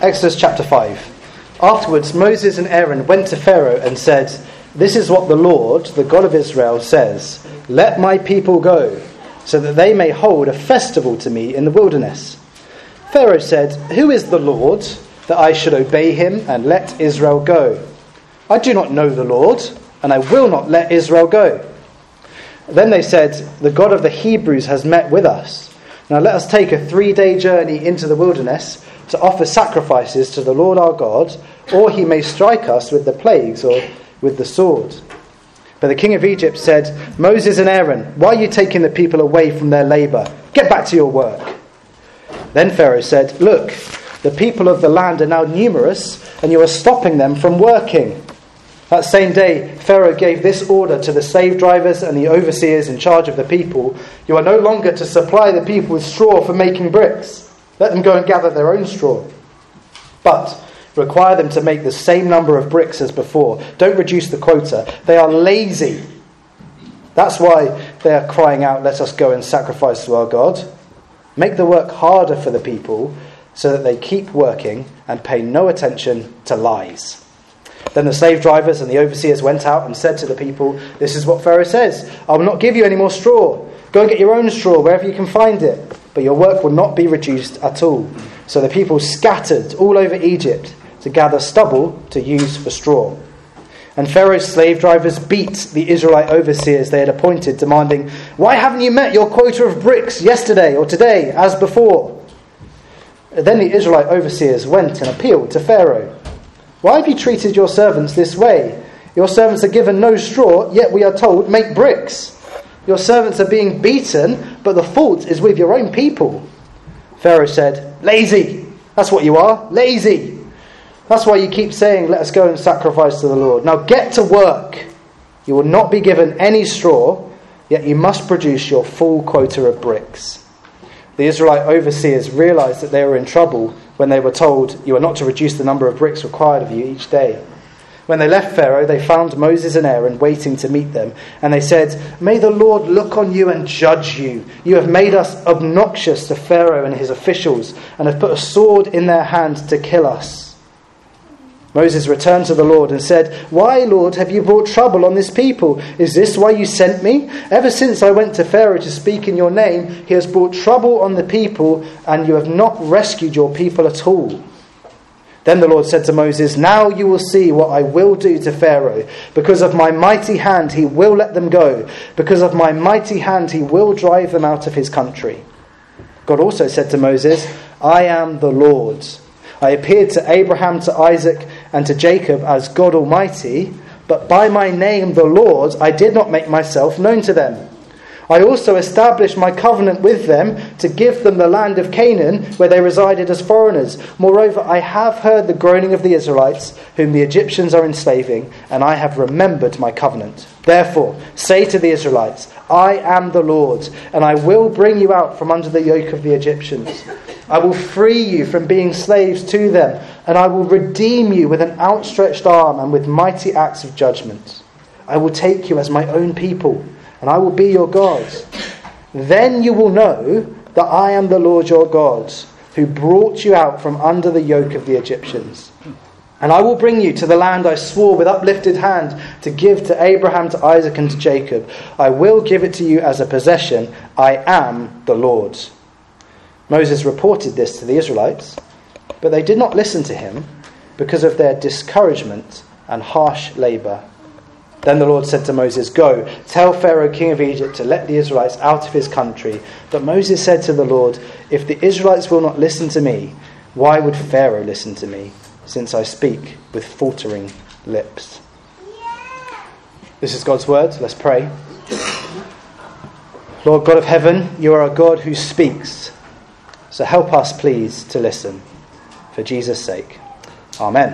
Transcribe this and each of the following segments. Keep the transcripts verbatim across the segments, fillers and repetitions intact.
Exodus chapter five. Afterwards, Moses and Aaron went to Pharaoh and said, "This is what the Lord, the God of Israel, says. Let my people go, so that they may hold a festival to me in the wilderness." Pharaoh said, "Who is the Lord, that I should obey him and let Israel go? I do not know the Lord, and I will not let Israel go." Then they said, "The God of the Hebrews has met with us. Now let us take a three-day journey into the wilderness to offer sacrifices to the Lord our God, or he may strike us with the plagues or with the sword." But the king of Egypt said, "Moses and Aaron, why are you taking the people away from their labour? Get back to your work." Then Pharaoh said, "Look, the people of the land are now numerous, and you are stopping them from working." That same day, Pharaoh gave this order to the slave drivers and the overseers in charge of the people: "You are no longer to supply the people with straw for making bricks. Let them go and gather their own straw. But require them to make the same number of bricks as before. Don't reduce the quota. They are lazy. That's why they are crying out, 'Let us go and sacrifice to our God.' Make the work harder for the people so that they keep working and pay no attention to lies." Then the slave drivers and the overseers went out and said to the people, "This is what Pharaoh says. I will not give you any more straw. Go and get your own straw wherever you can find it. But your work will not be reduced at all." So the people scattered all over Egypt to gather stubble to use for straw. And Pharaoh's slave drivers beat the Israelite overseers they had appointed, demanding, "Why haven't you met your quota of bricks yesterday or today as before?" Then the Israelite overseers went and appealed to Pharaoh. "Why have you treated your servants this way? Your servants are given no straw, yet we are told, 'Make bricks.' Your servants are being beaten, but the fault is with your own people." Pharaoh said, "Lazy. That's what you are. Lazy. That's why you keep saying, 'Let us go and sacrifice to the Lord.' Now get to work. You will not be given any straw, yet you must produce your full quota of bricks." The Israelite overseers realized that they were in trouble when they were told, "You are not to reduce the number of bricks required of you each day." When they left Pharaoh, they found Moses and Aaron waiting to meet them. And they said, "May the Lord look on you and judge you. You have made us obnoxious to Pharaoh and his officials, and have put a sword in their hand to kill us." Moses returned to the Lord and said, "Why, Lord, have you brought trouble on this people? Is this why you sent me? Ever since I went to Pharaoh to speak in your name, he has brought trouble on the people, and you have not rescued your people at all." Then the Lord said to Moses, "Now you will see what I will do to Pharaoh. Because of my mighty hand he will let them go. Because of my mighty hand he will drive them out of his country." God also said to Moses, "I am the Lord. I appeared to Abraham, to Isaac, and to Jacob as God Almighty, but by my name, the Lord, I did not make myself known to them. I also established my covenant with them to give them the land of Canaan where they resided as foreigners. Moreover, I have heard the groaning of the Israelites, whom the Egyptians are enslaving, and I have remembered my covenant. Therefore, say to the Israelites, 'I am the Lord, and I will bring you out from under the yoke of the Egyptians. I will free you from being slaves to them, and I will redeem you with an outstretched arm and with mighty acts of judgment. I will take you as my own people, and I will be your God. Then you will know that I am the Lord your God, who brought you out from under the yoke of the Egyptians. And I will bring you to the land I swore with uplifted hand to give to Abraham, to Isaac, and to Jacob. I will give it to you as a possession. I am the Lord." Moses reported this to the Israelites, but they did not listen to him because of their discouragement and harsh labour. Then the Lord said to Moses, "Go, tell Pharaoh, king of Egypt, to let the Israelites out of his country." But Moses said to the Lord, "If the Israelites will not listen to me, why would Pharaoh listen to me, since I speak with faltering lips?" This is God's word. Let's pray. Lord God of heaven, you are a God who speaks. So help us, please, to listen. For Jesus' sake. Amen.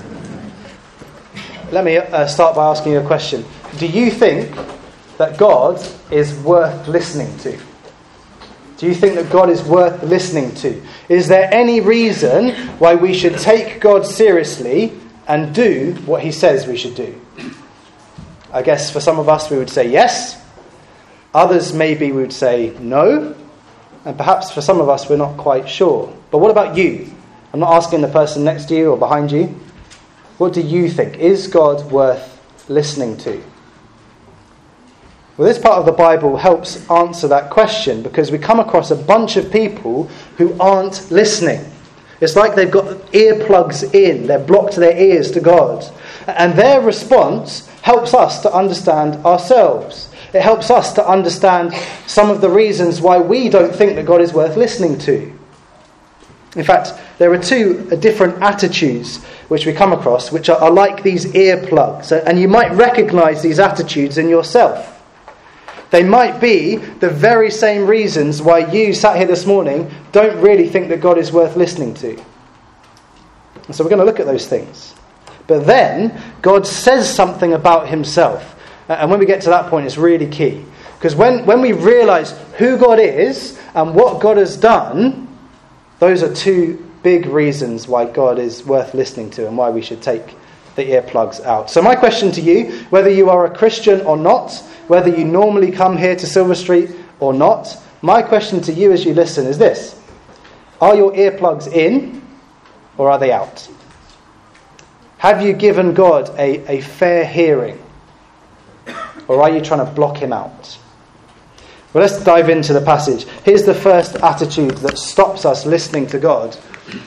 Let me uh, start by asking you a question. Do you think that God is worth listening to? Do you think that God is worth listening to? Is there any reason why we should take God seriously and do what he says we should do? I guess for some of us we would say yes. Others maybe we would say no. And perhaps for some of us we're not quite sure. But what about you? I'm not asking the person next to you or behind you. What do you think? Is God worth listening to? Well, this part of the Bible helps answer that question, because we come across a bunch of people who aren't listening. It's like they've got earplugs in. They're blocked their ears to God. And their response helps us to understand ourselves. It helps us to understand some of the reasons why we don't think that God is worth listening to. In fact, there are two different attitudes which we come across, which are, are like these earplugs. And you might recognise these attitudes in yourself. They might be the very same reasons why you sat here this morning don't really think that God is worth listening to. And so we're going to look at those things. But then God says something about himself. And when we get to that point, it's really key. Because when, when we realise who God is and what God has done, those are two big reasons why God is worth listening to and why we should take the earplugs out. So my question to you, whether you are a Christian or not, whether you normally come here to Silver Street or not, my question to you as you listen is this: are your earplugs in or are they out? Have you given God a, a fair hearing, or are you trying to block him out? Well, let's dive into the passage. Here's the first attitude that stops us listening to God.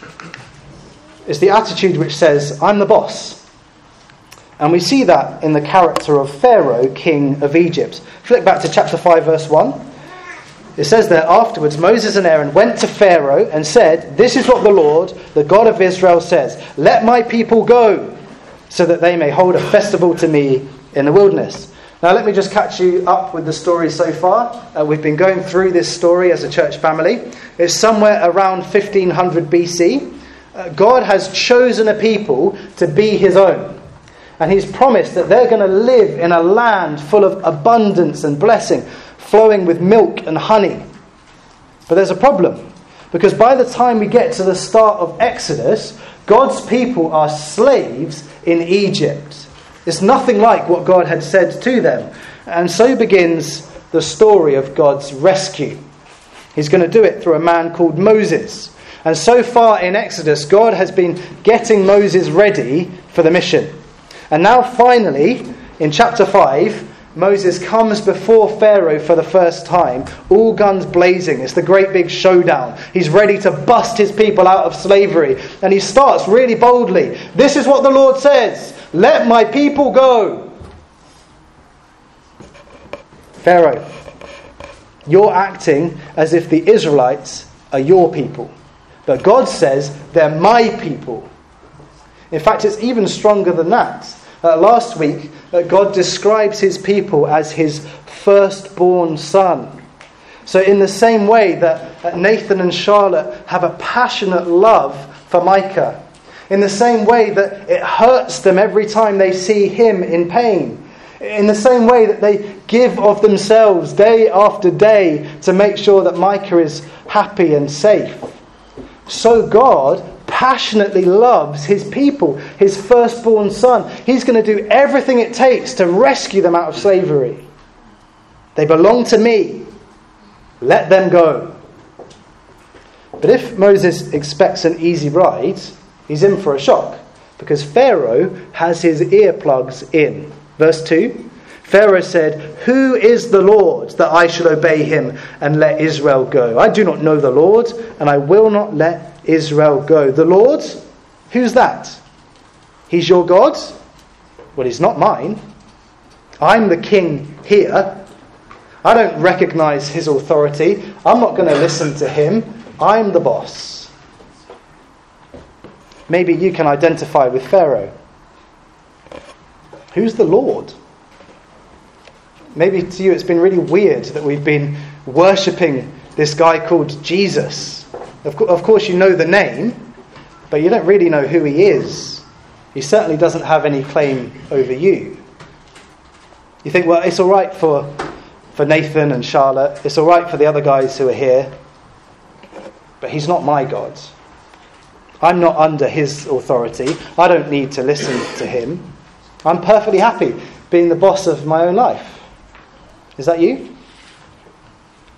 It's the attitude which says, I'm the boss. And we see that in the character of Pharaoh, king of Egypt. Flick back to chapter five, verse one. It says there, afterwards Moses and Aaron went to Pharaoh and said, this is what the Lord, the God of Israel, says. Let my people go, so that they may hold a festival to me in the wilderness. Now let me just catch you up with the story so far. Uh, we've been going through this story as a church family. It's somewhere around fifteen hundred B C. Uh, God has chosen a people to be his own. And he's promised that they're going to live in a land full of abundance and blessing, flowing with milk and honey. But there's a problem, because by the time we get to the start of Exodus, God's people are slaves in Egypt. It's nothing like what God had said to them. And so begins the story of God's rescue. He's going to do it through a man called Moses. And so far in Exodus, God has been getting Moses ready for the mission. And now finally, in chapter five, Moses comes before Pharaoh for the first time, all guns blazing. It's the great big showdown. He's ready to bust his people out of slavery. And he starts really boldly. This is what the Lord says. Let my people go. Pharaoh, you're acting as if the Israelites are your people. But God says they're my people. In fact, it's even stronger than that. Uh, last week, uh, God describes his people as his firstborn son. So in the same way that uh, Nathan and Charlotte have a passionate love for Micah, in the same way that it hurts them every time they see him in pain, in the same way that they give of themselves day after day to make sure that Micah is happy and safe, so God passionately loves his people, his firstborn son. He's going to do everything it takes to rescue them out of slavery. They belong to me. Let them go. But if Moses expects an easy ride, he's in for a shock, because Pharaoh has his earplugs in. Verse two, Pharaoh said, who is the Lord that I should obey him and let Israel go? I do not know the Lord, and I will not let Israel go. The Lord? Who's that? He's your God? Well, he's not mine. I'm the king here. I don't recognize his authority. I'm not going to listen to him. I'm the boss. Maybe you can identify with Pharaoh. Who's the Lord? Maybe to you it's been really weird that we've been worshipping this guy called Jesus. Of, co- of course you know the name, but you don't really know who he is. He certainly doesn't have any claim over you. You think, well, it's all right for, for Nathan and Charlotte. It's all right for the other guys who are here. But he's not my God. I'm not under his authority. I don't need to listen to him. I'm perfectly happy being the boss of my own life. Is that you?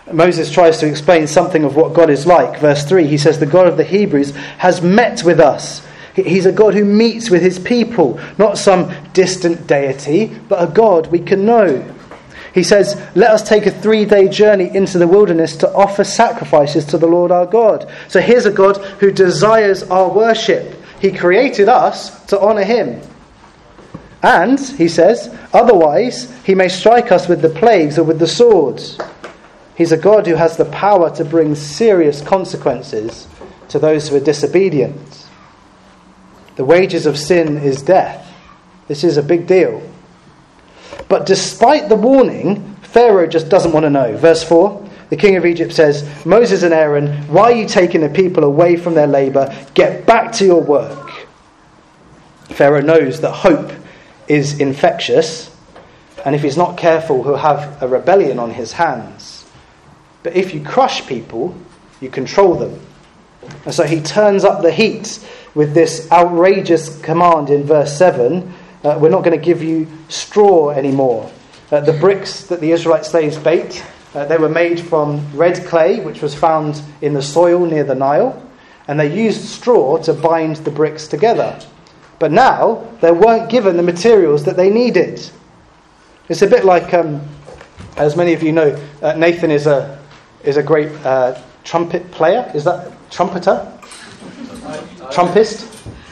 Moses tries to explain something of what God is like. Verse three, he says, the God of the Hebrews has met with us. He's a God who meets with his people, not some distant deity, but a God we can know. He says, let us take a three-day journey into the wilderness to offer sacrifices to the Lord our God. So here's a God who desires our worship. He created us to honour him. And, he says, otherwise he may strike us with the plagues or with the swords. He's a God who has the power to bring serious consequences to those who are disobedient. The wages of sin is death. This is a big deal. But despite the warning, Pharaoh just doesn't want to know. Verse four, the king of Egypt says, Moses and Aaron, why are you taking the people away from their labour? Get back to your work. Pharaoh knows that hope is infectious, and if he's not careful, he'll have a rebellion on his hands. But if you crush people, you control them. And so he turns up the heat with this outrageous command in verse seven. Uh, we're not going to give you straw anymore. Uh, the bricks that the Israelite slaves baked, uh, they were made from red clay, which was found in the soil near the Nile. And they used straw to bind the bricks together. But now, they weren't given the materials that they needed. It's a bit like, um, as many of you know, uh, Nathan is a is a great uh, trumpet player. Is that trumpeter? Trumpist?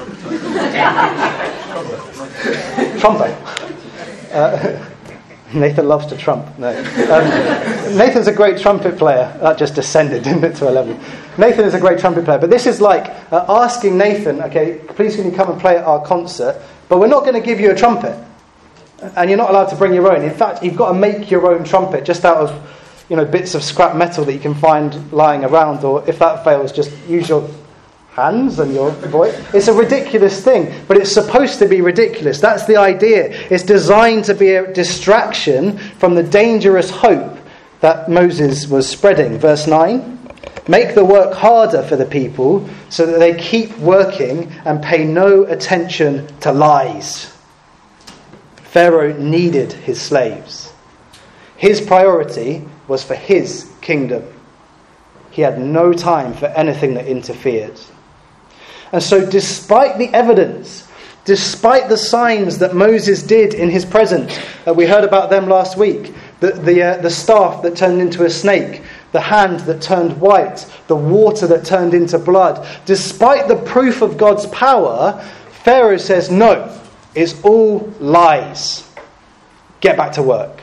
Trumpet. Uh, Nathan loves to trump. No. Um, Nathan's a great trumpet player. That just descended, didn't it, to a level. Nathan is a great trumpet player. But this is like uh, asking Nathan, okay, please can you come and play at our concert, but we're not going to give you a trumpet. And you're not allowed to bring your own. In fact, you've got to make your own trumpet just out of, you know, bits of scrap metal that you can find lying around. Or if that fails, just use your hands and your voice. It's a ridiculous thing, but it's supposed to be ridiculous. That's the idea. It's designed to be a distraction from the dangerous hope that Moses was spreading. Verse nine, make the work harder for the people so that they keep working and pay no attention to lies. Pharaoh needed his slaves. His priority was for his kingdom. He had no time for anything that interfered. And so despite the evidence, despite the signs that Moses did in his presence, uh, we heard about them last week, the, the, uh, the staff that turned into a snake, the hand that turned white, the water that turned into blood, despite the proof of God's power, Pharaoh says, no, it's all lies. Get back to work.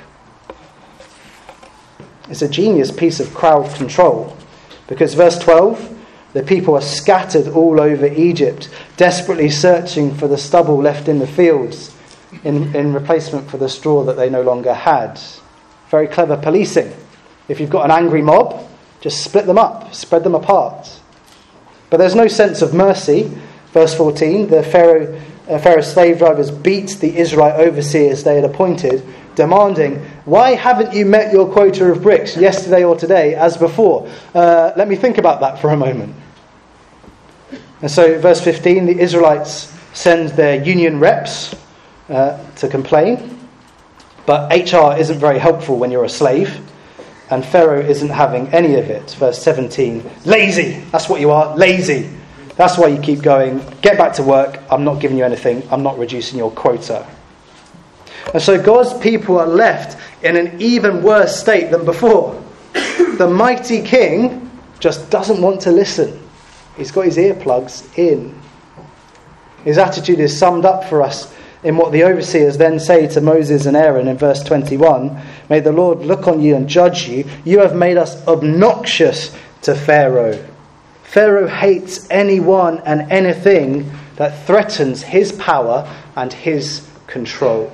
It's a genius piece of crowd control, because verse twelve, the people are scattered all over Egypt, desperately searching for the stubble left in the fields in, in replacement for the straw that they no longer had. Very clever policing. If you've got an angry mob, just split them up, spread them apart. But there's no sense of mercy. Verse fourteen, the Pharaoh, uh, Pharaoh's slave drivers beat the Israelite overseers they had appointed, demanding, why haven't you met your quota of bricks yesterday or today as before? Uh, let me think about that for a moment. And so verse fifteen, the Israelites send their union reps uh, to complain. But H R isn't very helpful when you're a slave. And Pharaoh isn't having any of it. Verse seventeen, lazy. That's what you are, lazy. That's why you keep going. Get back to work. I'm not giving you anything. I'm not reducing your quota. And so God's people are left in an even worse state than before. The mighty king just doesn't want to listen. He's got his earplugs in. His attitude is summed up for us in what the overseers then say to Moses and Aaron in verse twenty-one. May the Lord look on you and judge you. You have made us obnoxious to Pharaoh. Pharaoh hates anyone and anything that threatens his power and his control.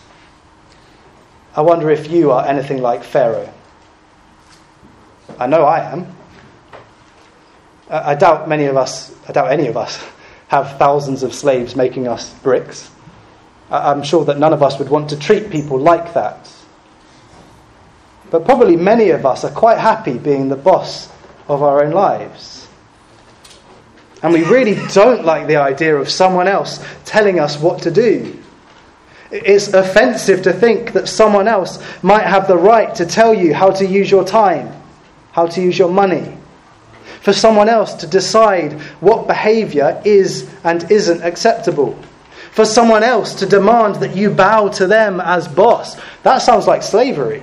I wonder if you are anything like Pharaoh. I know I am. I doubt many of us, I doubt any of us, have thousands of slaves making us bricks. I'm sure that none of us would want to treat people like that. But probably many of us are quite happy being the boss of our own lives. And we really don't like the idea of someone else telling us what to do. It's offensive to think that someone else might have the right to tell you how to use your time, how to use your money. For someone else to decide what behaviour is and isn't acceptable. For someone else to demand that you bow to them as boss. That sounds like slavery.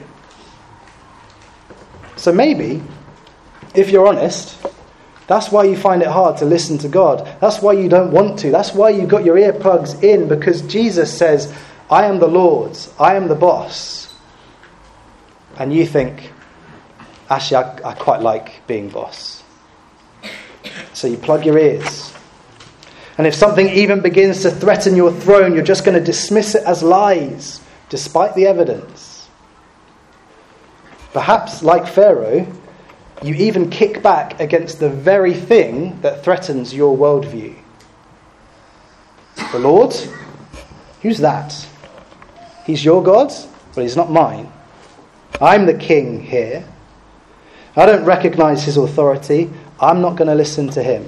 So maybe, if you're honest, that's why you find it hard to listen to God. That's why you don't want to. That's why you've got your earplugs in, because Jesus says, I am the Lord's, I am the boss. And you think, actually, I, I quite like being boss. So you plug your ears. And if something even begins to threaten your throne, you're just going to dismiss it as lies, despite the evidence. Perhaps, like Pharaoh, you even kick back against the very thing that threatens your worldview. The Lord? Who's that? He's your God? Well, he's not mine. I'm the king here. I don't recognise his authority. I'm not going to listen to him.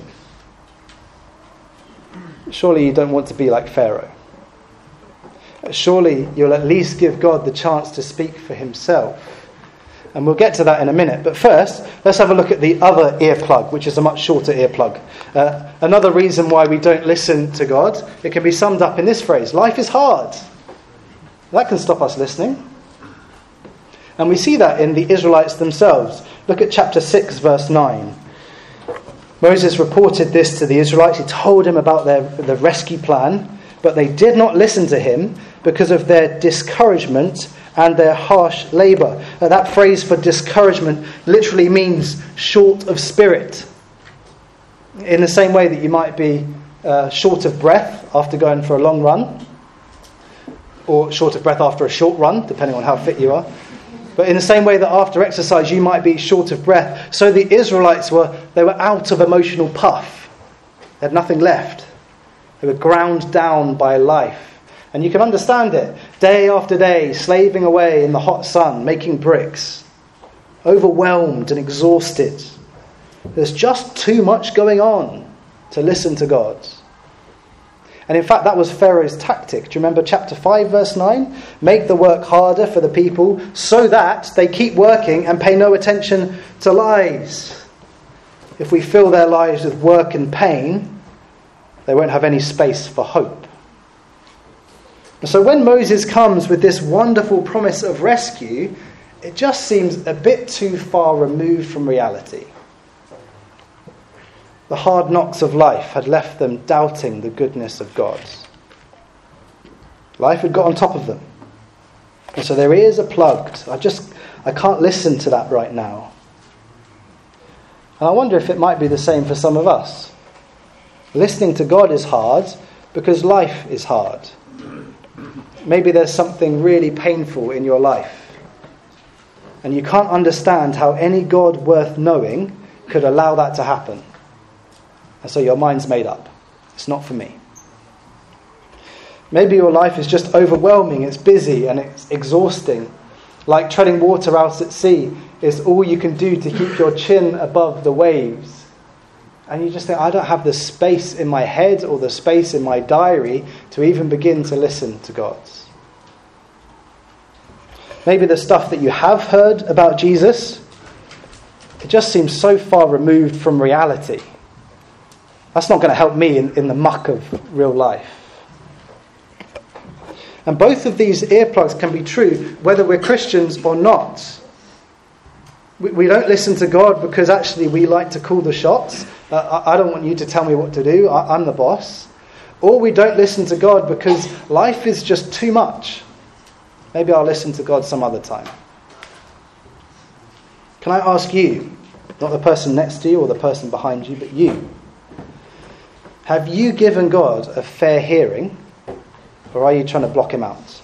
Surely you don't want to be like Pharaoh. Surely you'll at least give God the chance to speak for himself. And we'll get to that in a minute. But first, let's have a look at the other earplug, which is a much shorter earplug. Uh, another reason why we don't listen to God, it can be summed up in this phrase: life is hard. That can stop us listening. And we see that in the Israelites themselves. Look at chapter six, verse nine. Moses reported this to the Israelites. He told them about their the rescue plan, but they did not listen to him because of their discouragement and their harsh labour. Now, that phrase for discouragement literally means short of spirit. In the same way that you might be uh, short of breath after going for a long run, or short of breath after a short run, depending on how fit you are. But in the same way that after exercise you might be short of breath, so the Israelites were, they were out of emotional puff. They had nothing left. They were ground down by life. And you can understand it. Day after day, slaving away in the hot sun, making bricks. Overwhelmed and exhausted. There's just too much going on to listen to God. And in fact, that was Pharaoh's tactic. Do you remember chapter five, verse nine? Make the work harder for the people so that they keep working and pay no attention to lies. If we fill their lives with work and pain, they won't have any space for hope. And so when Moses comes with this wonderful promise of rescue, it just seems a bit too far removed from reality. The hard knocks of life had left them doubting the goodness of God. Life had got on top of them. And so their ears are plugged. I just, I can't listen to that right now. And I wonder if it might be the same for some of us. Listening to God is hard because life is hard. Maybe there's something really painful in your life. And you can't understand how any God worth knowing could allow that to happen. And so your mind's made up. It's not for me. Maybe your life is just overwhelming, it's busy and it's exhausting. Like treading water out at sea is all you can do to keep your chin above the waves. And you just think, I don't have the space in my head or the space in my diary to even begin to listen to God. Maybe the stuff that you have heard about Jesus, it just seems so far removed from reality. That's not going to help me in, in the muck of real life. And both of these earplugs can be true whether we're Christians or not. We, we don't listen to God because actually we like to call the shots. Uh, I, I don't want you to tell me what to do. I, I'm the boss. Or we don't listen to God because life is just too much. Maybe I'll listen to God some other time. Can I ask you, not the person next to you or the person behind you, but you, have you given God a fair hearing, or are you trying to block him out?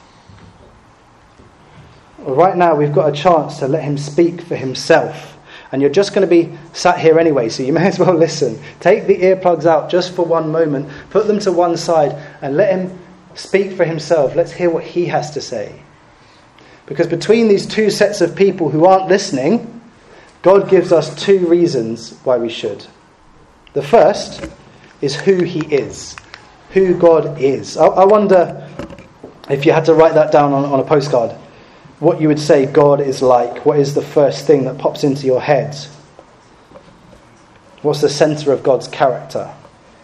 Well, right now we've got a chance to let him speak for himself. And you're just going to be sat here anyway, so you may as well listen. Take the earplugs out just for one moment, put them to one side, and let him speak for himself. Let's hear what he has to say. Because between these two sets of people who aren't listening, God gives us two reasons why we should. The first is who he is, who God is. I, I wonder if you had to write that down on, on a postcard, what you would say God is like. What is the first thing that pops into your head? What's the centre of God's character?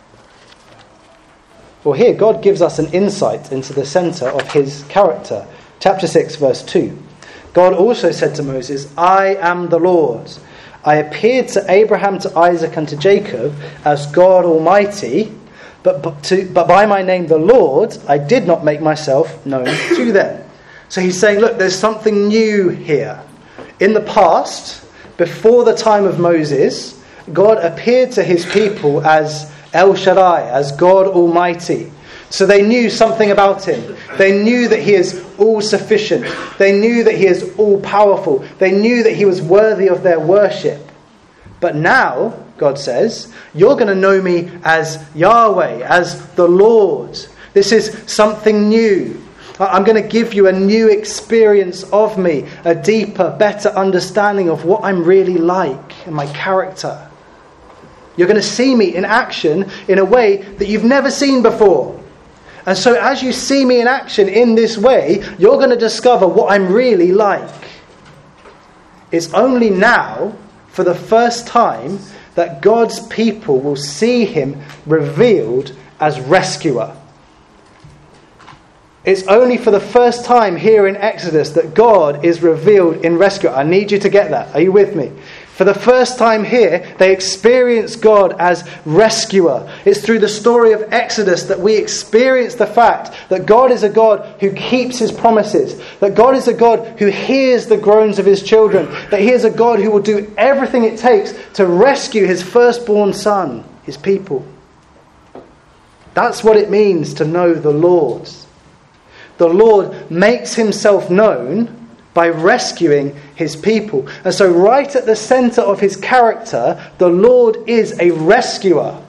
Well, here God gives us an insight into the centre of his character. Chapter six, verse two. God also said to Moses, I am the Lord. I appeared to Abraham, to Isaac, and to Jacob as God Almighty, but, but, to, but by my name the Lord, I did not make myself known to them. So he's saying, look, there's something new here. In the past, before the time of Moses, God appeared to his people as El Shaddai, as God Almighty. So they knew something about him. They knew that he is all-sufficient. They knew that he is all-powerful. They knew that he was worthy of their worship. But now, God says, you're going to know me as Yahweh, as the Lord. This is something new. I'm going to give you a new experience of me, a deeper, better understanding of what I'm really like and my character. You're going to see me in action in a way that you've never seen before. And so as you see me in action in this way, you're going to discover what I'm really like. It's only now, for the first time, that God's people will see him revealed as rescuer. It's only for the first time here in Exodus that God is revealed in rescuer. I need you to get that. Are you with me? For the first time here, they experience God as rescuer. It's through the story of Exodus that we experience the fact that God is a God who keeps his promises, that God is a God who hears the groans of his children, that he is a God who will do everything it takes to rescue his firstborn son, his people. That's what it means to know the Lord. The Lord makes himself known by rescuing his people. And so right at the centre of his character, the Lord is a rescuer.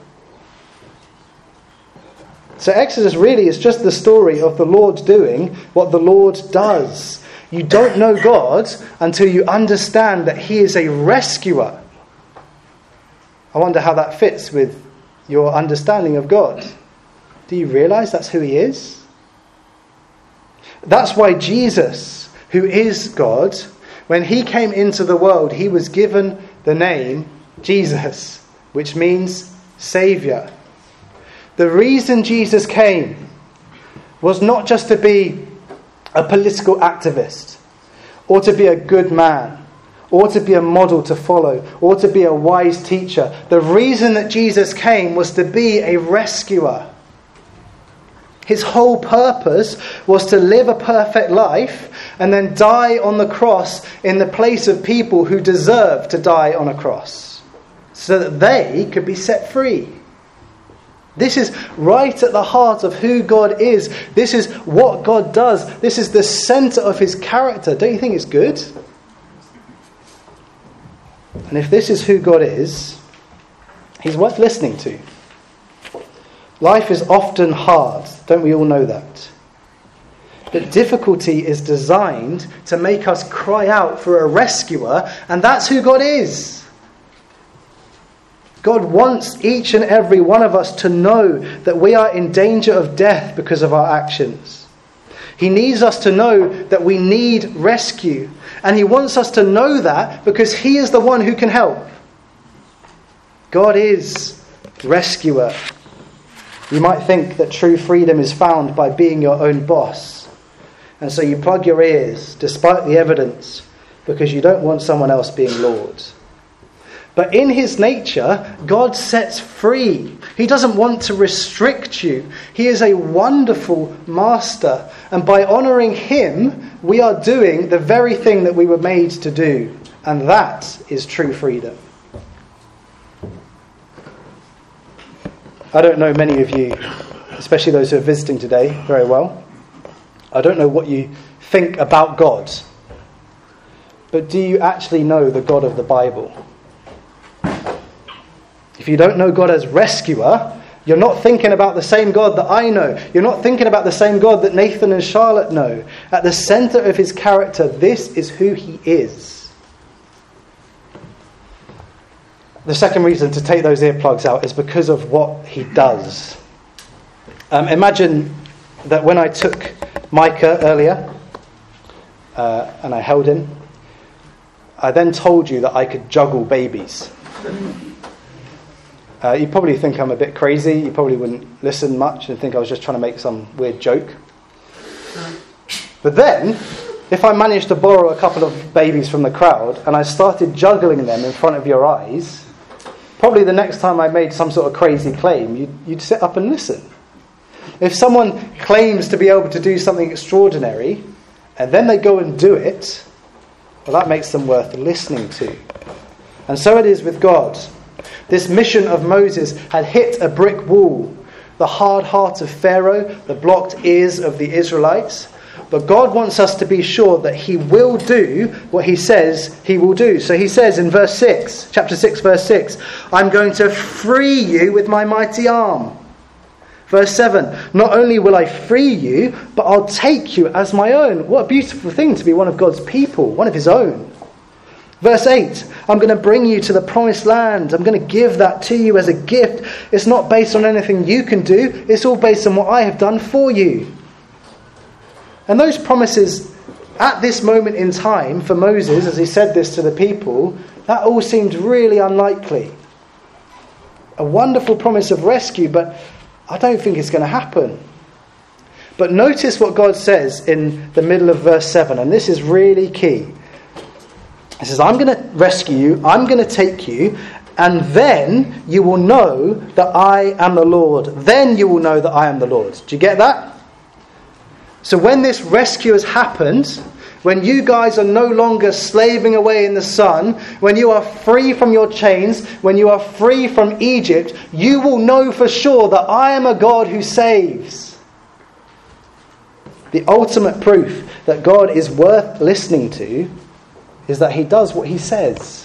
So Exodus really is just the story of the Lord doing what the Lord does. You don't know God until you understand that he is a rescuer. I wonder how that fits with your understanding of God. Do you realise that's who he is? That's why Jesus, who is God, when he came into the world, he was given the name Jesus, which means Saviour. The reason Jesus came was not just to be a political activist, or to be a good man, or to be a model to follow, or to be a wise teacher. The reason that Jesus came was to be a rescuer. His whole purpose was to live a perfect life and then die on the cross in the place of people who deserve to die on a cross, so that they could be set free. This is right at the heart of who God is. This is what God does. This is the centre of his character. Don't you think it's good? And if this is who God is, he's worth listening to. Life is often hard, don't we all know that? But difficulty is designed to make us cry out for a rescuer, and that's who God is. God wants each and every one of us to know that we are in danger of death because of our actions. He needs us to know that we need rescue, and he wants us to know that because he is the one who can help. God is rescuer. You might think that true freedom is found by being your own boss. And so you plug your ears, despite the evidence, because you don't want someone else being Lord. But in his nature, God sets free. He doesn't want to restrict you. He is a wonderful master. And by honouring him, we are doing the very thing that we were made to do. And that is true freedom. I don't know many of you, especially those who are visiting today, very well. I don't know what you think about God. But do you actually know the God of the Bible? If you don't know God as rescuer, you're not thinking about the same God that I know. You're not thinking about the same God that Nathan and Charlotte know. At the centre of his character, this is who he is. The second reason to take those earplugs out is because of what he does. Um, imagine that when I took Micah earlier uh, and I held him, I then told you that I could juggle babies. Uh, you probably think I'm a bit crazy. You probably wouldn't listen much and think I was just trying to make some weird joke. But then, if I managed to borrow a couple of babies from the crowd and I started juggling them in front of your eyes, probably the next time I made some sort of crazy claim, you'd, you'd sit up and listen. If someone claims to be able to do something extraordinary and then they go and do it, well, that makes them worth listening to. And so it is with God. This mission of Moses had hit a brick wall. The hard heart of Pharaoh, the blocked ears of the Israelites. But God wants us to be sure that he will do what he says he will do. So he says in verse six, chapter six, verse six, I'm going to free you with my mighty arm. Verse seven, not only will I free you, but I'll take you as my own. What a beautiful thing to be one of God's people, one of his own. Verse eight, I'm going to bring you to the promised land. I'm going to give that to you as a gift. It's not based on anything you can do. It's all based on what I have done for you. And those promises at this moment in time for Moses, as he said this to the people, that all seemed really unlikely. A wonderful promise of rescue, but I don't think it's going to happen. But notice what God says in the middle of verse seven, and this is really key. He says, I'm going to rescue you, I'm going to take you, and then you will know that I am the Lord. Then you will know that I am the Lord. Do you get that? So when this rescue has happened, when you guys are no longer slaving away in the sun, when you are free from your chains, when you are free from Egypt, you will know for sure that I am a God who saves. The ultimate proof that God is worth listening to is that he does what he says.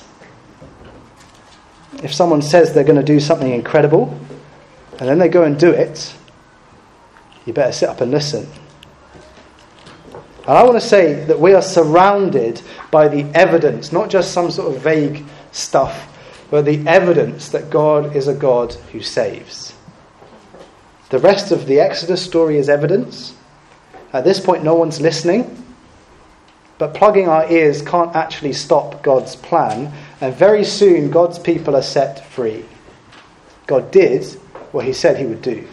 If someone says they're going to do something incredible, and then they go and do it, you better sit up and listen. And I want to say that we are surrounded by the evidence, not just some sort of vague stuff, but the evidence that God is a God who saves. The rest of the Exodus story is evidence. At this point, no one's listening. But plugging our ears can't actually stop God's plan. And very soon, God's people are set free. God did what he said he would do.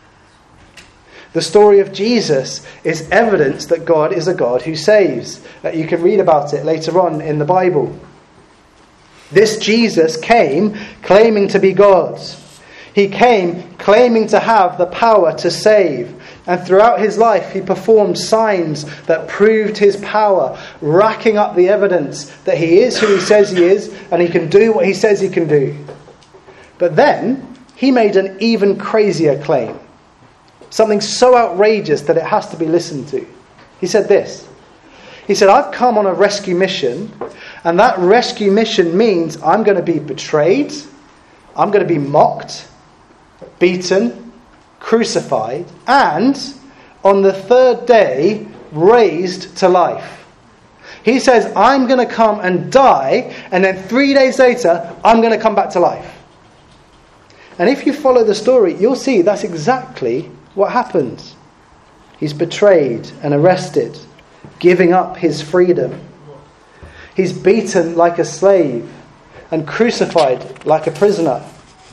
The story of Jesus is evidence that God is a God who saves. You can read about it later on in the Bible. This Jesus came claiming to be God. He came claiming to have the power to save. And throughout his life, he performed signs that proved his power, racking up the evidence that he is who he says he is, and he can do what he says he can do. But then, he made an even crazier claim. Something so outrageous that it has to be listened to. He said this. He said, I've come on a rescue mission, and that rescue mission means I'm going to be betrayed, I'm going to be mocked, beaten, crucified, and on the third day, raised to life. He says, I'm going to come and die, and then three days later, I'm going to come back to life. And if you follow the story, you'll see that's exactly what happens. He's betrayed and arrested, giving up his freedom. He's beaten like a slave and crucified like a prisoner.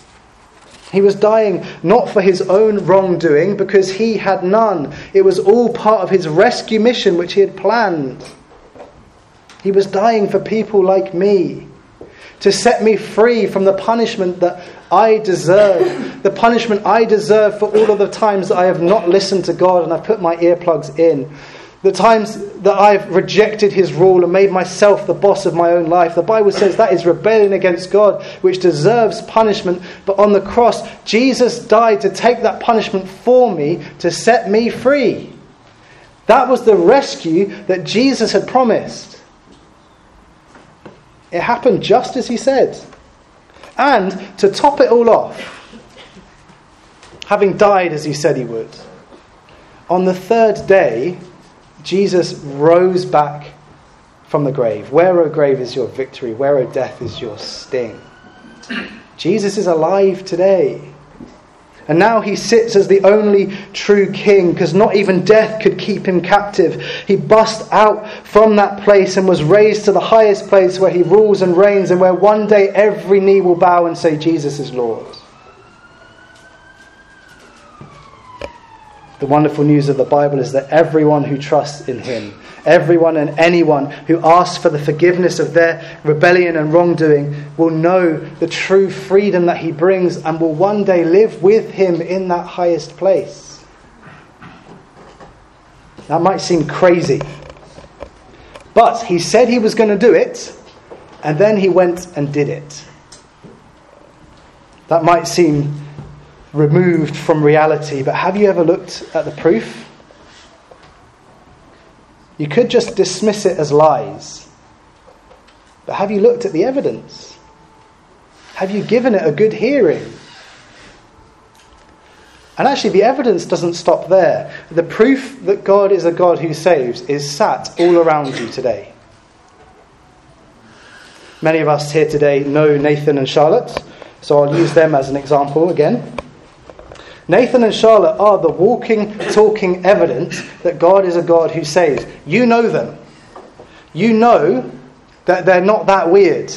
He was dying not for his own wrongdoing, because he had none. It was all part of his rescue mission which he had planned. He was dying for people like me, to set me free from the punishment that I deserve. The punishment I deserve for all of the times that I have not listened to God and I've put my earplugs in. The times that I've rejected his rule and made myself the boss of my own life. The Bible says that is rebellion against God, which deserves punishment. But on the cross, Jesus died to take that punishment for me, to set me free. That was the rescue that Jesus had promised. It happened just as he said. And to top it all off, having died as he said he would, on the third day, Jesus rose back from the grave. Where, O grave, is your victory? Where, O death, is your sting? Jesus is alive today. And now he sits as the only true king, because not even death could keep him captive. He bust out from that place and was raised to the highest place where he rules and reigns, and where one day every knee will bow and say Jesus is Lord. The wonderful news of the Bible is that everyone who trusts in him, everyone and anyone who asks for the forgiveness of their rebellion and wrongdoing will know the true freedom that he brings and will one day live with him in that highest place. That might seem crazy, but he said he was going to do it, and then he went and did it. That might seem removed from reality, but have you ever looked at the proof? You could just dismiss it as lies, but have you looked at the evidence? Have you given it a good hearing? And actually the evidence doesn't stop there. The proof that God is a God who saves is sat all around you today. Many of us here today know Nathan and Charlotte, so I'll use them as an example again. Nathan and Charlotte are the walking, talking evidence that God is a God who saves. You know them. You know that they're not that weird.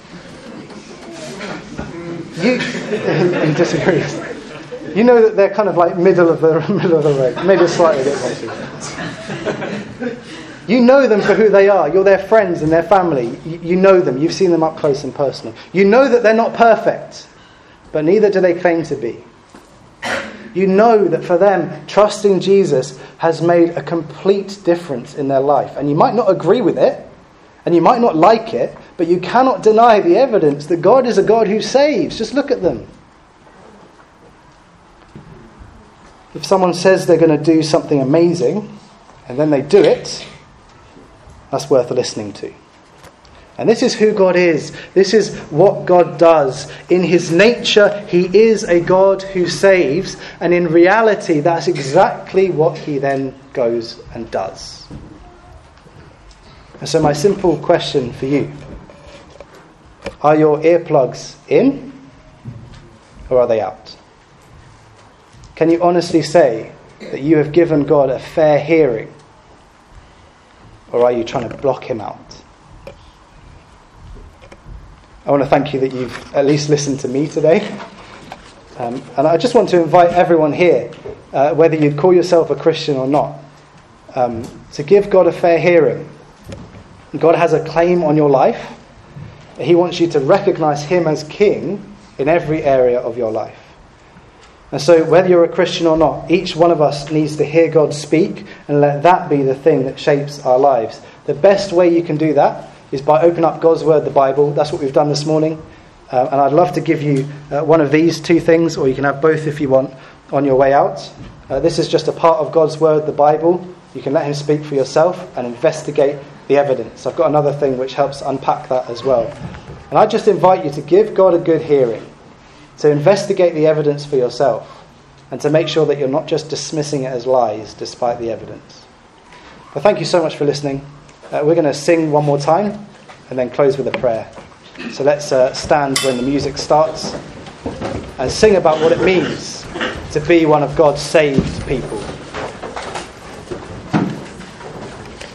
You, he disagrees. You know that they're kind of like middle of the middle of the road, maybe slightly a bit bumpy. You know them for who they are. You're their friends and their family. You, you know them. You've seen them up close and personal. You know that they're not perfect, but neither do they claim to be. You know that for them, trusting Jesus has made a complete difference in their life. And you might not agree with it, and you might not like it, but you cannot deny the evidence that God is a God who saves. Just look at them. If someone says they're going to do something amazing, and then they do it, that's worth listening to. And this is who God is. This is what God does. In his nature, he is a God who saves. And in reality, that's exactly what he then goes and does. And so my simple question for you: are your earplugs in or are they out? Can you honestly say that you have given God a fair hearing? Or are you trying to block him out? I want to thank you that you've at least listened to me today. Um, and I just want to invite everyone here, uh, whether you'd call yourself a Christian or not, um, to give God a fair hearing. God has a claim on your life. He wants you to recognize him as king in every area of your life. And so whether you're a Christian or not, each one of us needs to hear God speak and let that be the thing that shapes our lives. The best way you can do that is by opening up God's Word, the Bible. That's what we've done this morning. Uh, and I'd love to give you uh, one of these two things, or you can have both if you want, on your way out. Uh, this is just a part of God's Word, the Bible. You can let him speak for yourself and investigate the evidence. I've got another thing which helps unpack that as well. And I just invite you to give God a good hearing, to investigate the evidence for yourself, and to make sure that you're not just dismissing it as lies despite the evidence. But thank you so much for listening. Uh, we're going to sing one more time and then close with a prayer. So let's uh, stand when the music starts and sing about what it means to be one of God's saved people.